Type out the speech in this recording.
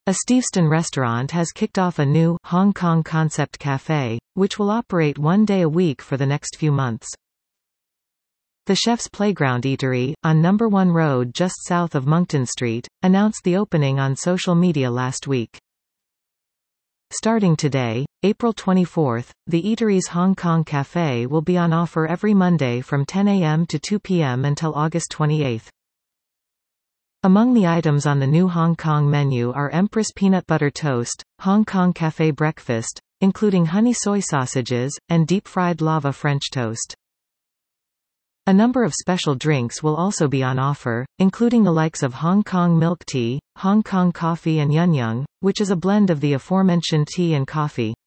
A Steveston restaurant has kicked off a new Hong Kong concept cafe, which will operate 1 day a week for the next few months. The Chef's Playground Eatery, on No. 1 Road just south of Monkton Street, announced the opening on social media last week. Starting today, April 24, the eatery's Hong Kong Cafe will be on offer every Monday from 10 a.m. to 2 p.m. until August 28. Among the items on the new Hong Kong menu are Empress Peanut Butter Toast, Hong Kong Cafe Breakfast, including honey soy sausages, and deep-fried lava French toast. A number of special drinks will also be on offer, including the likes of Hong Kong milk tea, Hong Kong coffee and Yunyung, which is a blend of the aforementioned tea and coffee.